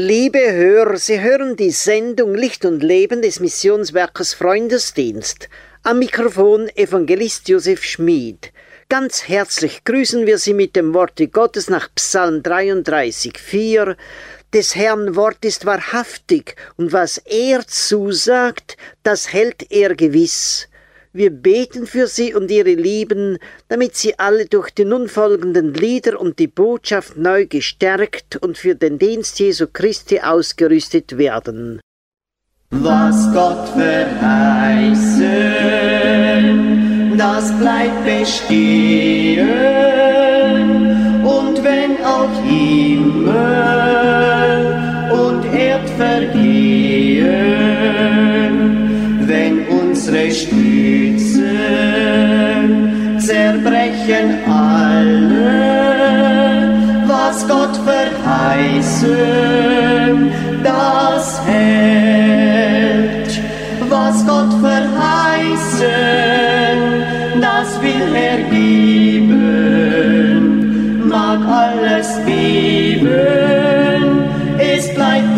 Liebe Hörer, Sie hören die Sendung Licht und Leben des Missionswerkes Freundesdienst. Am Mikrofon Evangelist Josef Schmid. Ganz herzlich grüßen wir Sie mit dem Worte Gottes nach Psalm 33,4. Des Herrn Wort ist wahrhaftig, und was er zusagt, das hält er gewiss. Wir beten für Sie und Ihre Lieben, damit Sie alle durch die nun folgenden Lieder und die Botschaft neu gestärkt und für den Dienst Jesu Christi ausgerüstet werden. Was Gott verheißen, das bleibt bestehen, und wenn auch Himmel und Erd vergehen, wenn unsere Stützen zerbrechen alle, was Gott verheißen, das hält. Was Gott verheißen, das will er geben, mag alles beben, es bleibt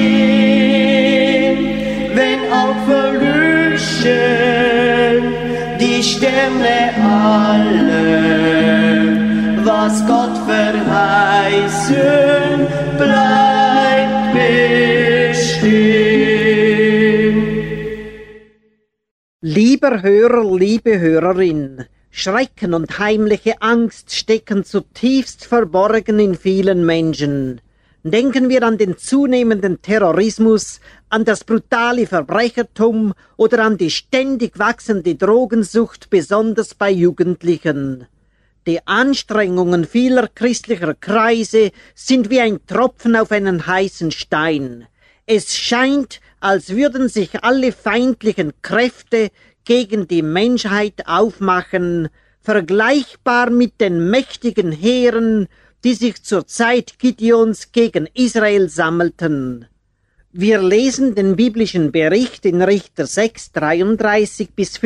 bestehen, wenn auch verlöschen die Sterne alle, was Gott verheißen, bleibt bestehen. Lieber Hörer, liebe Hörerin, Schrecken und heimliche Angst stecken zutiefst verborgen in vielen Menschen. Denken wir an den zunehmenden Terrorismus, an das brutale Verbrechertum oder an die ständig wachsende Drogensucht, besonders bei Jugendlichen. Die Anstrengungen vieler christlicher Kreise sind wie ein Tropfen auf einen heißen Stein. Es scheint, als würden sich alle feindlichen Kräfte gegen die Menschheit aufmachen, vergleichbar mit den mächtigen Heeren, die sich zur Zeit Gideons gegen Israel sammelten. Wir lesen den biblischen Bericht in Richter 6, 33 bis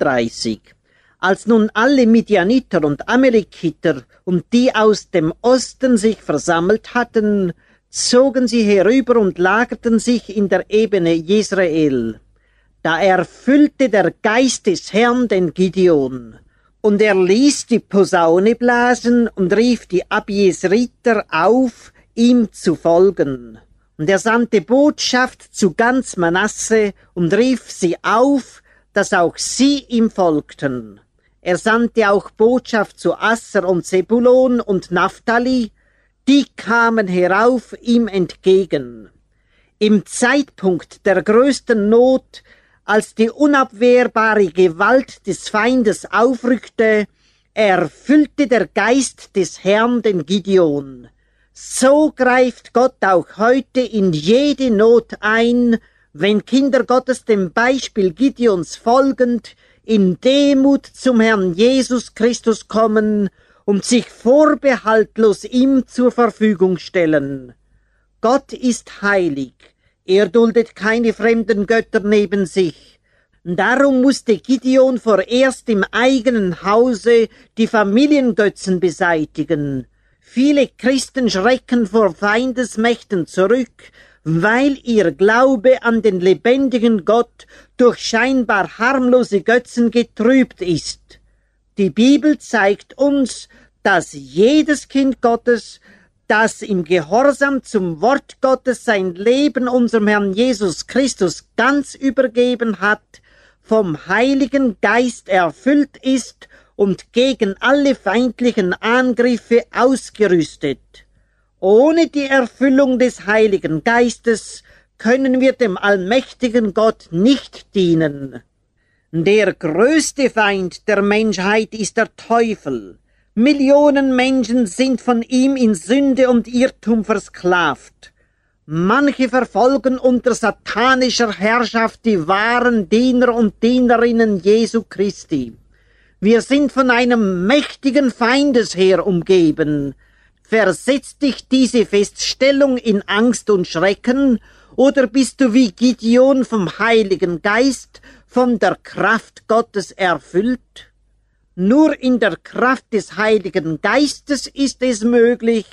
35. Als nun alle Midianiter und Amalekiter und die aus dem Osten sich versammelt hatten, zogen sie herüber und lagerten sich in der Ebene Jesrael. Da erfüllte der Geist des Herrn den Gideon, und er ließ die Posaune blasen und rief die Abiesriter auf, ihm zu folgen. Und er sandte Botschaft zu ganz Manasse und rief sie auf, dass auch sie ihm folgten. Er sandte auch Botschaft zu Asser und Zebulon und Naphtali, die kamen herauf ihm entgegen. Im Zeitpunkt der größten Not, als die unabwehrbare Gewalt des Feindes aufrückte, erfüllte der Geist des Herrn den Gideon. So greift Gott auch heute in jede Not ein, wenn Kinder Gottes dem Beispiel Gideons folgend in Demut zum Herrn Jesus Christus kommen und sich vorbehaltlos ihm zur Verfügung stellen. Gott ist heilig, er duldet keine fremden Götter neben sich. Darum musste Gideon vorerst im eigenen Hause die Familiengötzen beseitigen. Viele Christen schrecken vor Feindesmächten zurück, weil ihr Glaube an den lebendigen Gott durch scheinbar harmlose Götzen getrübt ist. Die Bibel zeigt uns, dass jedes Kind Gottes, das im Gehorsam zum Wort Gottes sein Leben unserem Herrn Jesus Christus ganz übergeben hat, vom Heiligen Geist erfüllt ist und gegen alle feindlichen Angriffe ausgerüstet. Ohne die Erfüllung des Heiligen Geistes können wir dem allmächtigen Gott nicht dienen. Der größte Feind der Menschheit ist der Teufel. Millionen Menschen sind von ihm in Sünde und Irrtum versklavt. Manche verfolgen unter satanischer Herrschaft die wahren Diener und Dienerinnen Jesu Christi. Wir sind von einem mächtigen Feindesheer umgeben. Versetzt dich diese Feststellung in Angst und Schrecken, oder bist du wie Gideon vom Heiligen Geist, von der Kraft Gottes erfüllt? Nur in der Kraft des Heiligen Geistes ist es möglich,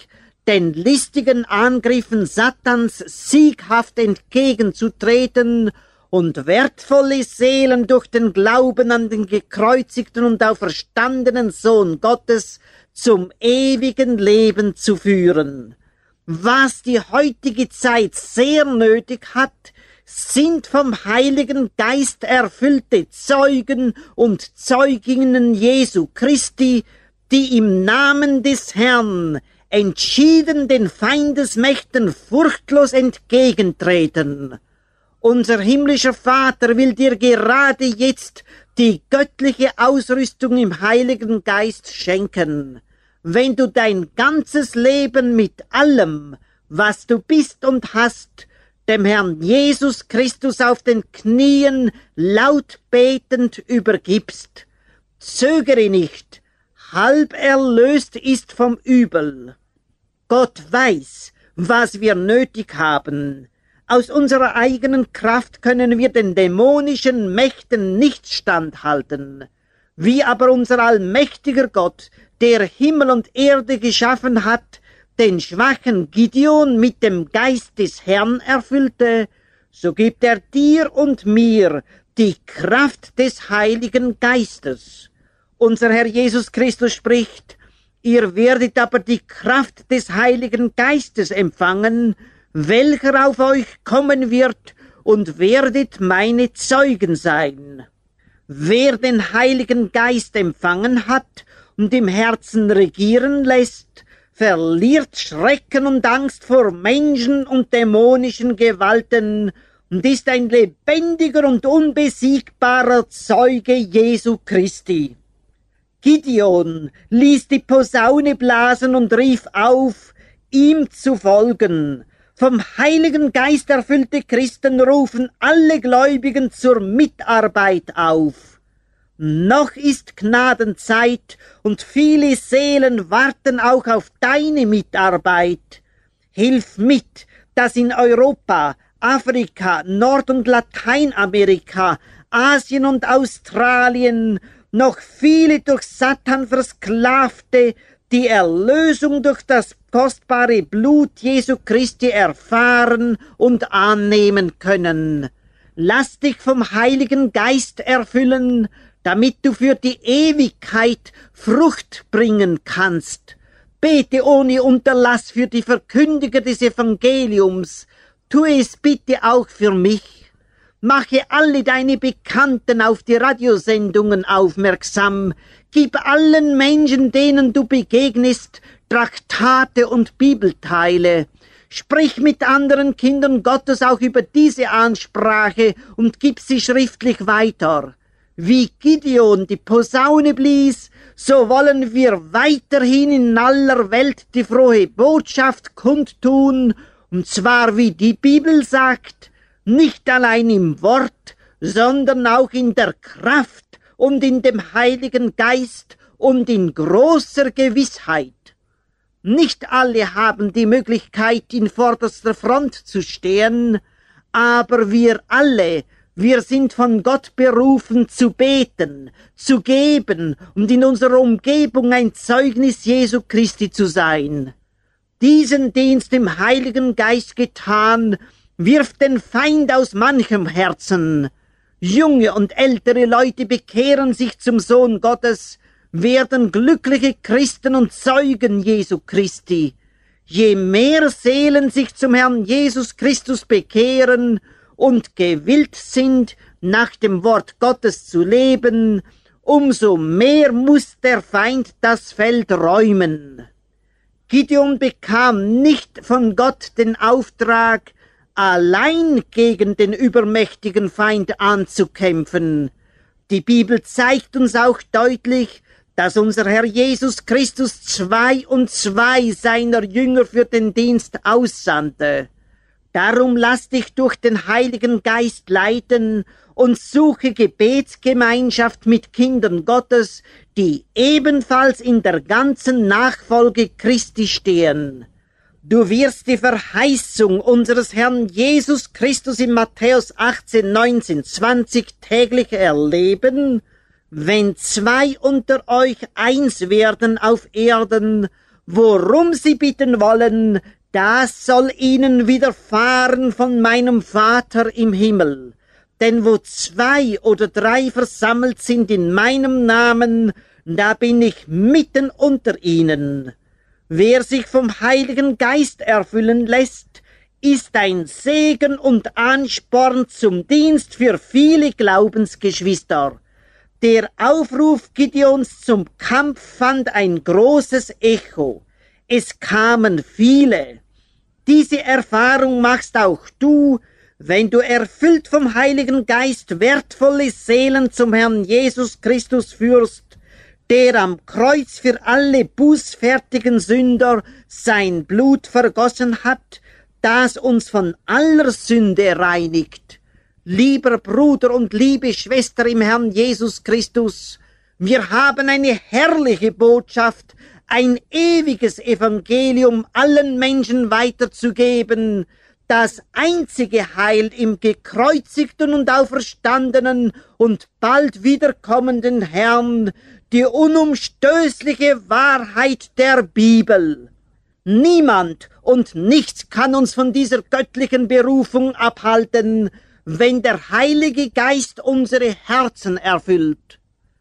den listigen Angriffen Satans sieghaft entgegenzutreten und wertvolle Seelen durch den Glauben an den gekreuzigten und auferstandenen Sohn Gottes zum ewigen Leben zu führen. Was die heutige Zeit sehr nötig hat, sind vom Heiligen Geist erfüllte Zeugen und Zeuginnen Jesu Christi, die im Namen des Herrn entschieden den Feindesmächten furchtlos entgegentreten. Unser himmlischer Vater will dir gerade jetzt die göttliche Ausrüstung im Heiligen Geist schenken. Wenn du dein ganzes Leben mit allem, was du bist und hast, dem Herrn Jesus Christus auf den Knien laut betend übergibst, zögere nicht, halb erlöst ist vom Übel. Gott weiß, was wir nötig haben. Aus unserer eigenen Kraft können wir den dämonischen Mächten nicht standhalten. Wie aber unser allmächtiger Gott, der Himmel und Erde geschaffen hat, den schwachen Gideon mit dem Geist des Herrn erfüllte, so gibt er dir und mir die Kraft des Heiligen Geistes. Unser Herr Jesus Christus spricht, ihr werdet aber die Kraft des Heiligen Geistes empfangen, welcher auf euch kommen wird, und werdet meine Zeugen sein. Wer den Heiligen Geist empfangen hat und im Herzen regieren lässt, verliert Schrecken und Angst vor Menschen und dämonischen Gewalten und ist ein lebendiger und unbesiegbarer Zeuge Jesu Christi. Gideon ließ die Posaune blasen und rief auf, ihm zu folgen. Vom Heiligen Geist erfüllte Christen rufen alle Gläubigen zur Mitarbeit auf. Noch ist Gnadenzeit und viele Seelen warten auch auf deine Mitarbeit. Hilf mit, dass in Europa, Afrika, Nord- und Lateinamerika, Asien und Australien noch viele durch Satan Versklavte die Erlösung durch das kostbare Blut Jesu Christi erfahren und annehmen können. Lass dich vom Heiligen Geist erfüllen, damit du für die Ewigkeit Frucht bringen kannst. Bete ohne Unterlass für die Verkündiger des Evangeliums. Tue es bitte auch für mich. Mache alle deine Bekannten auf die Radiosendungen aufmerksam. Gib allen Menschen, denen du begegnest, Traktate und Bibelteile. Sprich mit anderen Kindern Gottes auch über diese Ansprache und gib sie schriftlich weiter. Wie Gideon die Posaune blies, so wollen wir weiterhin in aller Welt die frohe Botschaft kundtun, und zwar wie die Bibel sagt, nicht allein im Wort, sondern auch in der Kraft und in dem Heiligen Geist und in großer Gewissheit. Nicht alle haben die Möglichkeit, in vorderster Front zu stehen, aber wir alle, wir sind von Gott berufen zu beten, zu geben und in unserer Umgebung ein Zeugnis Jesu Christi zu sein. Diesen Dienst im Heiligen Geist getan, wirft den Feind aus manchem Herzen. Junge und ältere Leute bekehren sich zum Sohn Gottes, werden glückliche Christen und Zeugen Jesu Christi. Je mehr Seelen sich zum Herrn Jesus Christus bekehren und gewillt sind, nach dem Wort Gottes zu leben, umso mehr muss der Feind das Feld räumen. Gideon bekam nicht von Gott den Auftrag, allein gegen den übermächtigen Feind anzukämpfen. Die Bibel zeigt uns auch deutlich, dass unser Herr Jesus Christus 2 seiner Jünger für den Dienst aussandte. Darum lass dich durch den Heiligen Geist leiten und suche Gebetsgemeinschaft mit Kindern Gottes, die ebenfalls in der ganzen Nachfolge Christi stehen. Du wirst die Verheißung unseres Herrn Jesus Christus in Matthäus 18, 19, 20 täglich erleben, wenn 2 unter euch eins werden auf Erden, Worum sie bitten wollen, das soll ihnen widerfahren von meinem Vater im Himmel. Denn wo 2 oder 3 versammelt sind in meinem Namen, da bin ich mitten unter ihnen. Wer sich vom Heiligen Geist erfüllen lässt, ist ein Segen und Ansporn zum Dienst für viele Glaubensgeschwister. Der Aufruf Gideons zum Kampf fand ein großes Echo. Es kamen viele. Diese Erfahrung machst auch du, wenn du erfüllt vom Heiligen Geist wertvolle Seelen zum Herrn Jesus Christus führst, der am Kreuz für alle bußfertigen Sünder sein Blut vergossen hat, das uns von aller Sünde reinigt. Lieber Bruder und liebe Schwester im Herrn Jesus Christus, wir haben eine herrliche Botschaft, ein ewiges Evangelium allen Menschen weiterzugeben. Das einzige Heil im gekreuzigten und auferstandenen und bald wiederkommenden Herrn, die unumstößliche Wahrheit der Bibel. Niemand und nichts kann uns von dieser göttlichen Berufung abhalten, wenn der Heilige Geist unsere Herzen erfüllt.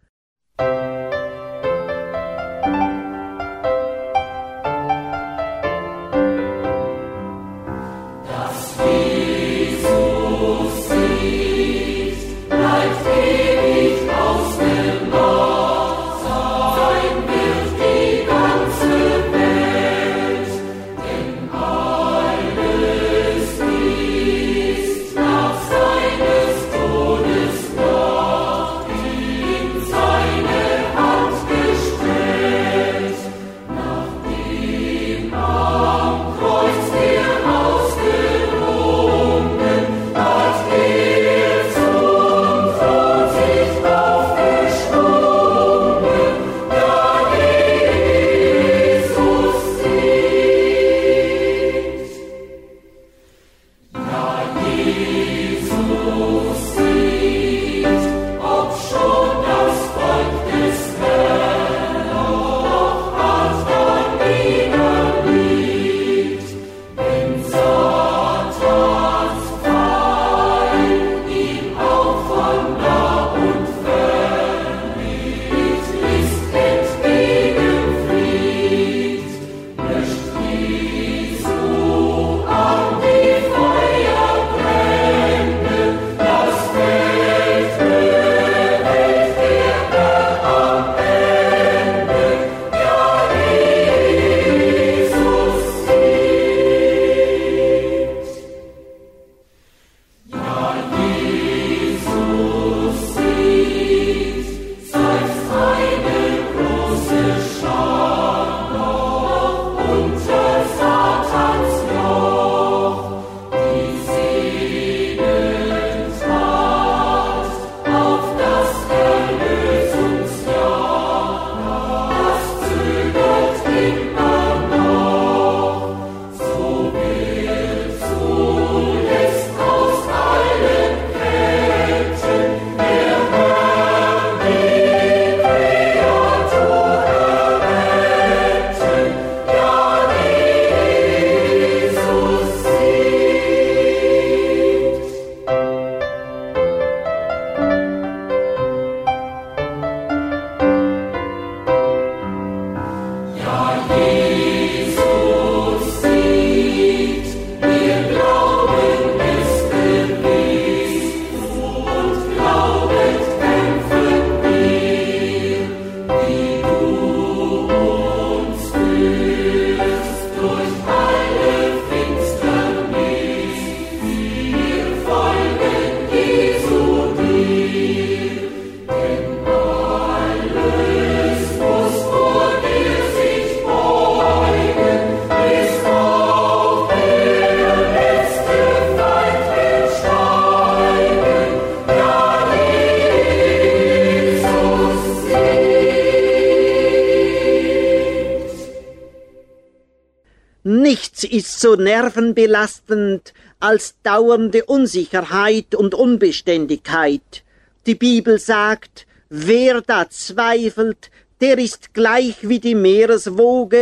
Nichts ist so nervenbelastend als dauernde Unsicherheit und Unbeständigkeit. Die Bibel sagt, wer da zweifelt, der ist gleich wie die Meereswoge,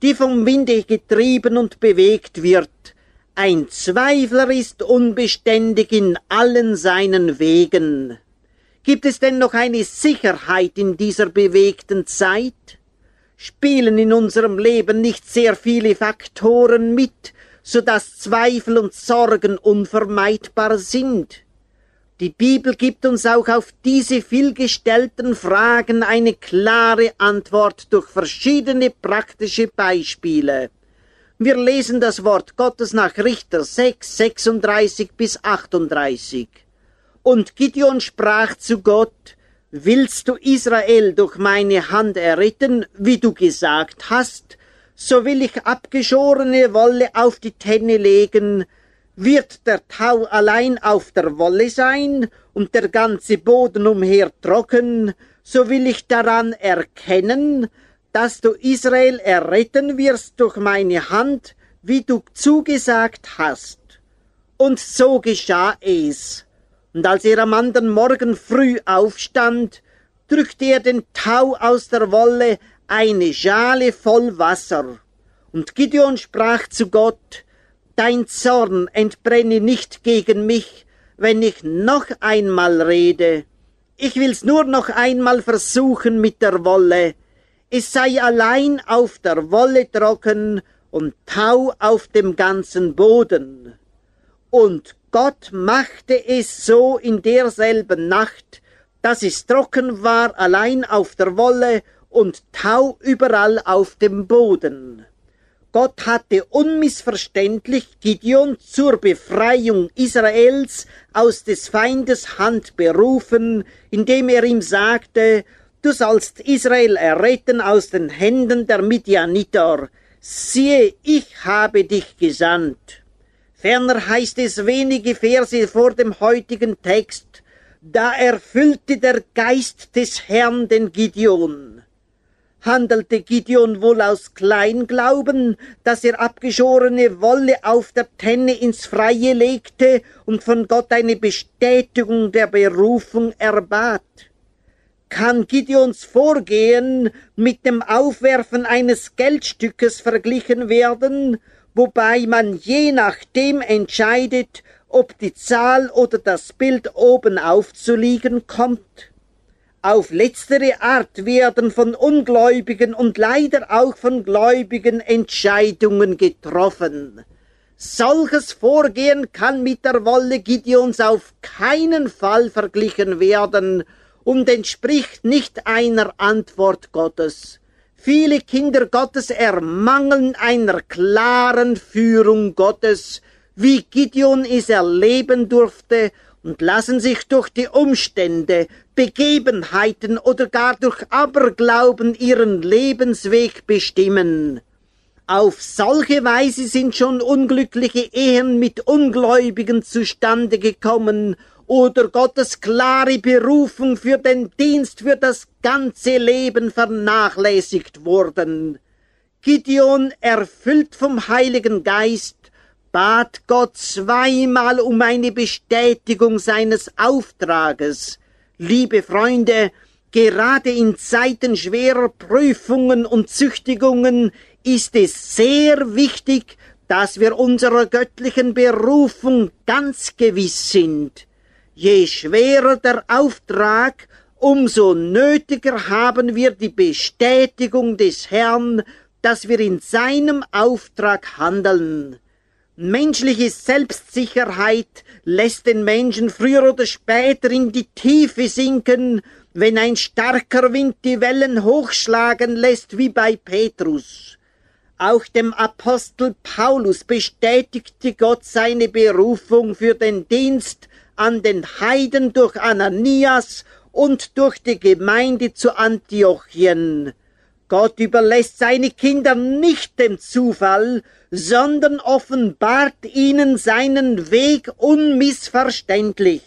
die vom Winde getrieben und bewegt wird. Ein Zweifler ist unbeständig in allen seinen Wegen. Gibt es denn noch eine Sicherheit in dieser bewegten Zeit? Spielen in unserem Leben nicht sehr viele Faktoren mit, so dass Zweifel und Sorgen unvermeidbar sind? Die Bibel gibt uns auch auf diese vielgestellten Fragen eine klare Antwort durch verschiedene praktische Beispiele. Wir lesen das Wort Gottes nach Richter 6, 36 bis 38. Und Gideon sprach zu Gott: Willst du Israel durch meine Hand erretten, wie du gesagt hast, so will ich abgeschorene Wolle auf die Tenne legen. Wird der Tau allein auf der Wolle sein und der ganze Boden umher trocken, so will ich daran erkennen, dass du Israel erretten wirst durch meine Hand, wie du zugesagt hast. Und so geschah es. Und als er am anderen Morgen früh aufstand, drückte er den Tau aus der Wolle eine Schale voll Wasser. Und Gideon sprach zu Gott: Dein Zorn entbrenne nicht gegen mich, wenn ich noch einmal rede. Ich will's nur noch einmal versuchen mit der Wolle. Es sei allein auf der Wolle trocken und Tau auf dem ganzen Boden. Und Gott machte es so in derselben Nacht, dass es trocken war allein auf der Wolle und Tau überall auf dem Boden. Gott hatte unmissverständlich Gideon zur Befreiung Israels aus des Feindes Hand berufen, indem er ihm sagte: Du sollst Israel erretten aus den Händen der Midianiter. Siehe, ich habe dich gesandt. Ferner heißt es wenige Verse vor dem heutigen Text: Da erfüllte der Geist des Herrn den Gideon. Handelte Gideon wohl aus Kleinglauben, dass er abgeschorene Wolle auf der Tenne ins Freie legte und von Gott eine Bestätigung der Berufung erbat? Kann Gideons Vorgehen mit dem Aufwerfen eines Geldstückes verglichen werden, wobei man je nachdem entscheidet, ob die Zahl oder das Bild oben aufzuliegen kommt? Auf letztere Art werden von Ungläubigen und leider auch von Gläubigen Entscheidungen getroffen. Solches Vorgehen kann mit der Wolle Gideons auf keinen Fall verglichen werden und entspricht nicht einer Antwort Gottes. Viele Kinder Gottes ermangeln einer klaren Führung Gottes, wie Gideon es erleben durfte, und lassen sich durch die Umstände, Begebenheiten oder gar durch Aberglauben ihren Lebensweg bestimmen. Auf solche Weise sind schon unglückliche Ehen mit Ungläubigen zustande gekommen oder Gottes klare Berufung für den Dienst für das ganze Leben vernachlässigt worden. Gideon, erfüllt vom Heiligen Geist, bat Gott zweimal um eine Bestätigung seines Auftrages. Liebe Freunde, gerade in Zeiten schwerer Prüfungen und Züchtigungen ist es sehr wichtig, dass wir unserer göttlichen Berufung ganz gewiss sind. Je schwerer der Auftrag, umso nötiger haben wir die Bestätigung des Herrn, dass wir in seinem Auftrag handeln. Menschliche Selbstsicherheit lässt den Menschen früher oder später in die Tiefe sinken, wenn ein starker Wind die Wellen hochschlagen lässt, wie bei Petrus. Auch dem Apostel Paulus bestätigte Gott seine Berufung für den Dienst an den Heiden durch Ananias und durch die Gemeinde zu Antiochien. Gott überlässt seine Kinder nicht dem Zufall, sondern offenbart ihnen seinen Weg unmissverständlich.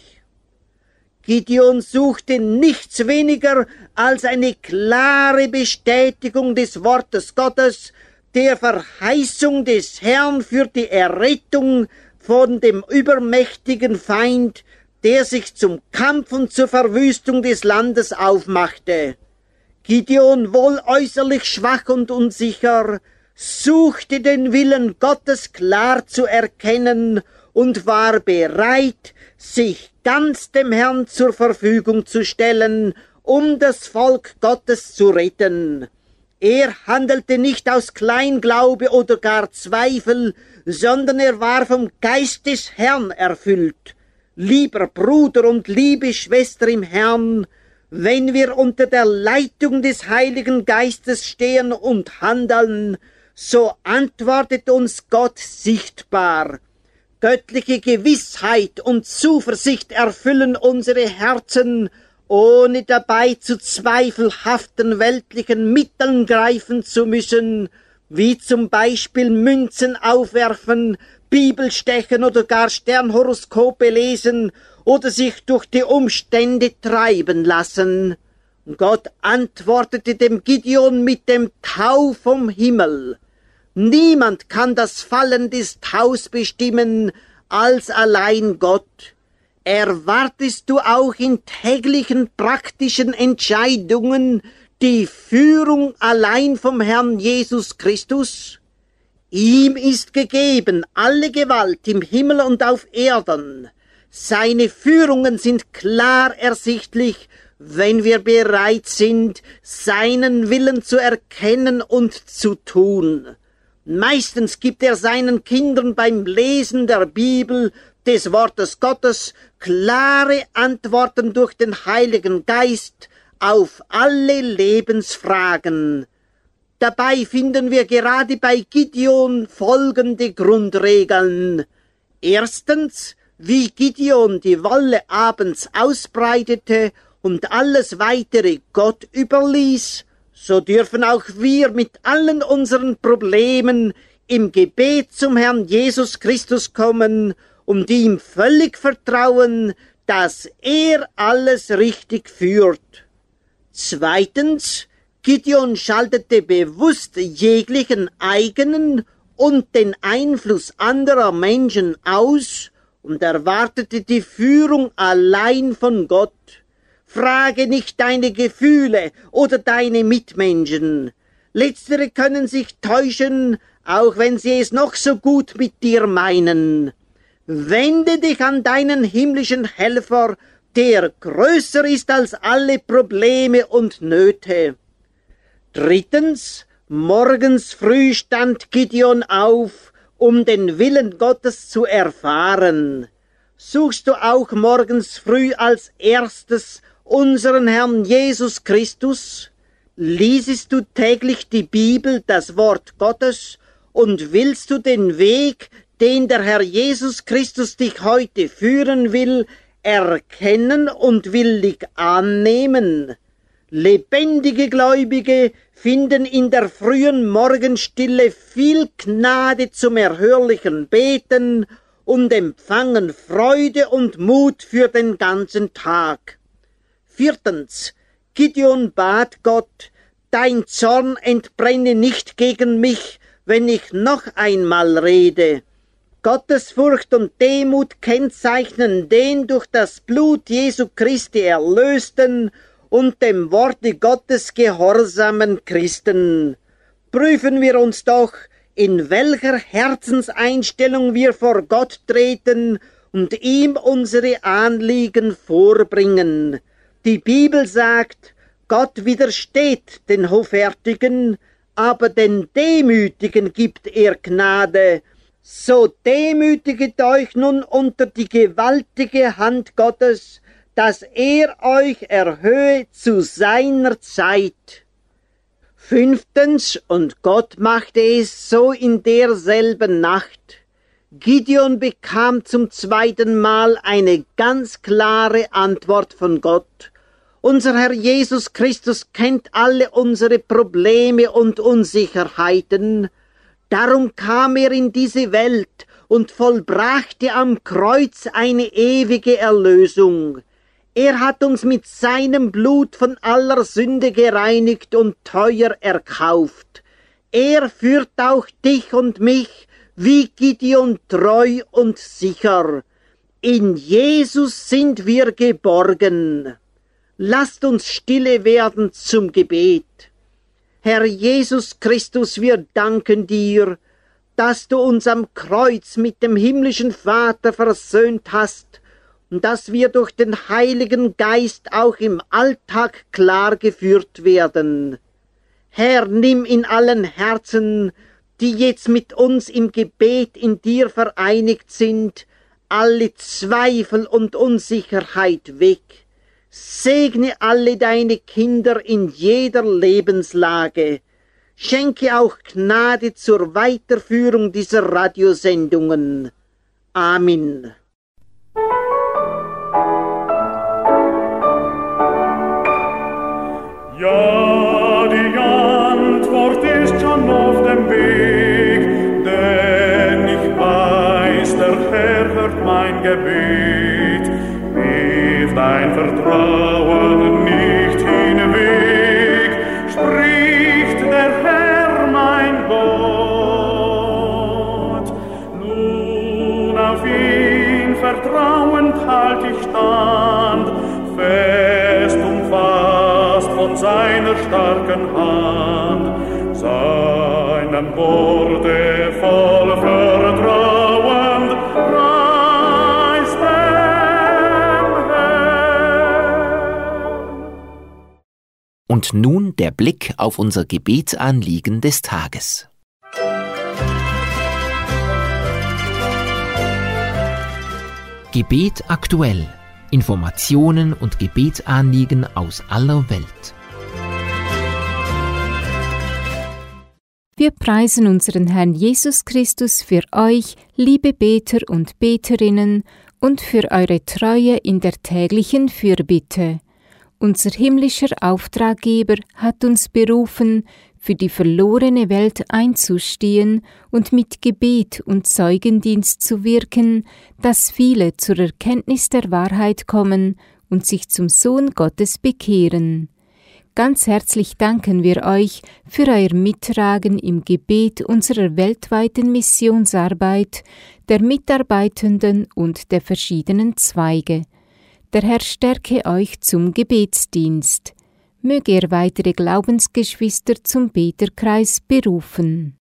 Gideon suchte nichts weniger als eine klare Bestätigung des Wortes Gottes, der Verheißung des Herrn für die Errettung von dem übermächtigen Feind, der sich zum Kampf und zur Verwüstung des Landes aufmachte. Gideon, wohl äußerlich schwach und unsicher, suchte den Willen Gottes klar zu erkennen und war bereit, sich ganz dem Herrn zur Verfügung zu stellen, um das Volk Gottes zu retten. Er handelte nicht aus Kleinglaube oder gar Zweifel, sondern er war vom Geist des Herrn erfüllt. Lieber Bruder und liebe Schwester im Herrn, wenn wir unter der Leitung des Heiligen Geistes stehen und handeln, so antwortet uns Gott sichtbar. Göttliche Gewissheit und Zuversicht erfüllen unsere Herzen, ohne dabei zu zweifelhaften weltlichen Mitteln greifen zu müssen, wie zum Beispiel Münzen aufwerfen, Bibel stechen oder gar Sternhoroskope lesen oder sich durch die Umstände treiben lassen. Gott antwortete dem Gideon mit dem Tau vom Himmel. Niemand kann das Fallen des Taus bestimmen als allein Gott. Erwartest du auch in täglichen praktischen Entscheidungen die Führung allein vom Herrn Jesus Christus? Ihm ist gegeben alle Gewalt im Himmel und auf Erden. Seine Führungen sind klar ersichtlich, wenn wir bereit sind, seinen Willen zu erkennen und zu tun. Meistens gibt er seinen Kindern beim Lesen der Bibel, des Wortes Gottes, klare Antworten durch den Heiligen Geist auf alle Lebensfragen. Dabei finden wir gerade bei Gideon folgende Grundregeln. Erstens, wie Gideon die Wolle abends ausbreitete und alles weitere Gott überließ, so dürfen auch wir mit allen unseren Problemen im Gebet zum Herrn Jesus Christus kommen und ihm völlig vertrauen, dass er alles richtig führt. Zweitens, Gideon schaltete bewusst jeglichen eigenen und den Einfluss anderer Menschen aus und erwartete die Führung allein von Gott. Frage nicht deine Gefühle oder deine Mitmenschen. Letztere können sich täuschen, auch wenn sie es noch so gut mit dir meinen. Wende dich an deinen himmlischen Helfer, der größer ist als alle Probleme und Nöte. Drittens, morgens früh stand Gideon auf, um den Willen Gottes zu erfahren. Suchst du auch morgens früh als erstes unseren Herrn Jesus Christus? Liesest du täglich die Bibel, das Wort Gottes, und willst du den Weg, den der Herr Jesus Christus dich heute führen will, erkennen und willig annehmen? Lebendige Gläubige finden in der frühen Morgenstille viel Gnade zum erhörlichen Beten und empfangen Freude und Mut für den ganzen Tag. Viertens, Gideon bat Gott, dein Zorn entbrenne nicht gegen mich, wenn ich noch einmal rede. Gottesfurcht und Demut kennzeichnen den durch das Blut Jesu Christi erlösten und dem Worte Gottes gehorsamen Christen. Prüfen wir uns doch, in welcher Herzenseinstellung wir vor Gott treten und ihm unsere Anliegen vorbringen. Die Bibel sagt, Gott widersteht den Hoffärtigen, aber den Demütigen gibt er Gnade. So demütiget euch nun unter die gewaltige Hand Gottes, dass er euch erhöhe zu seiner Zeit. Fünftens, und Gott machte es so in derselben Nacht. Gideon bekam zum zweiten Mal eine ganz klare Antwort von Gott. Unser Herr Jesus Christus kennt alle unsere Probleme und Unsicherheiten. Darum kam er in diese Welt und vollbrachte am Kreuz eine ewige Erlösung. Er hat uns mit seinem Blut von aller Sünde gereinigt und teuer erkauft. Er führt auch dich und mich wie Gideon treu und sicher. In Jesus sind wir geborgen. Lasst uns stille werden zum Gebet. Herr Jesus Christus, wir danken dir, dass du uns am Kreuz mit dem himmlischen Vater versöhnt hast und dass wir durch den Heiligen Geist auch im Alltag klar geführt werden. Herr, nimm in allen Herzen, die jetzt mit uns im Gebet in dir vereinigt sind, alle Zweifel und Unsicherheit weg. Segne alle deine Kinder in jeder Lebenslage. Schenke auch Gnade zur Weiterführung dieser Radiosendungen. Amen. Ja, die Antwort ist schon auf dem Weg, denn ich weiß, der Herr hört mein Gebet. Wirf dein Vertrauen nicht hinweg, spricht der Herr mein Gott. Nun auf ihn vertrauend halt ich stand, fest umfasst von seiner starken Hand, seinem Worte voll Vertrauen preis dem Herrn. Und nun der Blick auf unser Gebetsanliegen des Tages. Gebet aktuell. Informationen und Gebetsanliegen aus aller Welt. Wir preisen unseren Herrn Jesus Christus für euch, liebe Beter und Beterinnen, und für eure Treue in der täglichen Fürbitte. Unser himmlischer Auftraggeber hat uns berufen, für die verlorene Welt einzustehen und mit Gebet und Zeugendienst zu wirken, dass viele zur Erkenntnis der Wahrheit kommen und sich zum Sohn Gottes bekehren. Ganz herzlich danken wir euch für euer Mittragen im Gebet unserer weltweiten Missionsarbeit, der Mitarbeitenden und der verschiedenen Zweige. Der Herr stärke euch zum Gebetsdienst. Möge er weitere Glaubensgeschwister zum Beterkreis berufen.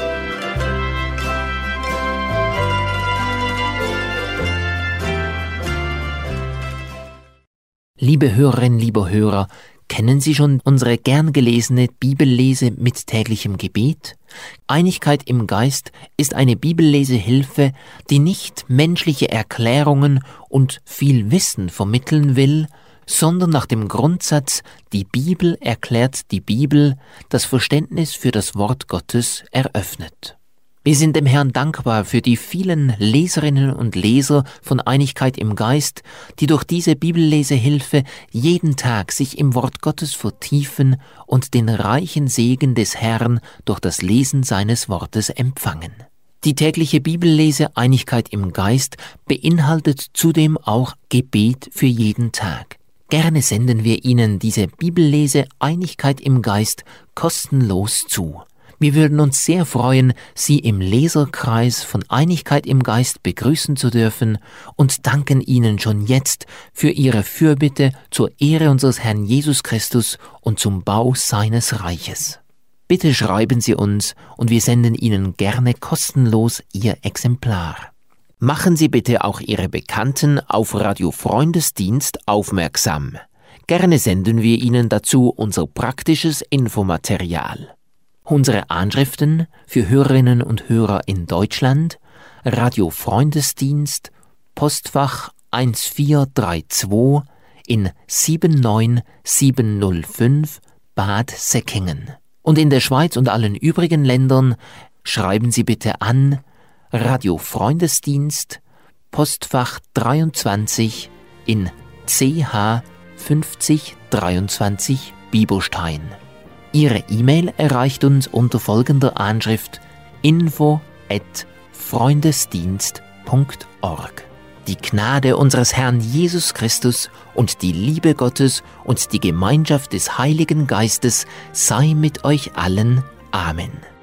Liebe Hörerinnen, liebe Hörer, kennen Sie schon unsere gern gelesene Bibellese mit täglichem Gebet? Einigkeit im Geist ist eine Bibellesehilfe, die nicht menschliche Erklärungen und viel Wissen vermitteln will, sondern nach dem Grundsatz, die Bibel erklärt die Bibel, das Verständnis für das Wort Gottes eröffnet. Wir sind dem Herrn dankbar für die vielen Leserinnen und Leser von Einigkeit im Geist, die durch diese Bibellesehilfe jeden Tag sich im Wort Gottes vertiefen und den reichen Segen des Herrn durch das Lesen seines Wortes empfangen. Die tägliche Bibellese Einigkeit im Geist beinhaltet zudem auch Gebet für jeden Tag. Gerne senden wir Ihnen diese Bibellese Einigkeit im Geist kostenlos zu. Wir würden uns sehr freuen, Sie im Leserkreis von Einigkeit im Geist begrüßen zu dürfen und danken Ihnen schon jetzt für Ihre Fürbitte zur Ehre unseres Herrn Jesus Christus und zum Bau seines Reiches. Bitte schreiben Sie uns und wir senden Ihnen gerne kostenlos Ihr Exemplar. Machen Sie bitte auch Ihre Bekannten auf Radio Freundesdienst aufmerksam. Gerne senden wir Ihnen dazu unser praktisches Infomaterial. Unsere Anschriften für Hörerinnen und Hörer in Deutschland: Radio Freundesdienst, Postfach 1432 in 79705 Bad Säckingen. Und in der Schweiz und allen übrigen Ländern schreiben Sie bitte an Radio Freundesdienst, Postfach 23 in CH 5023 Bieberstein. Ihre E-Mail erreicht uns unter folgender Anschrift: info@freundesdienst.org. Die Gnade unseres Herrn Jesus Christus und die Liebe Gottes und die Gemeinschaft des Heiligen Geistes sei mit euch allen. Amen.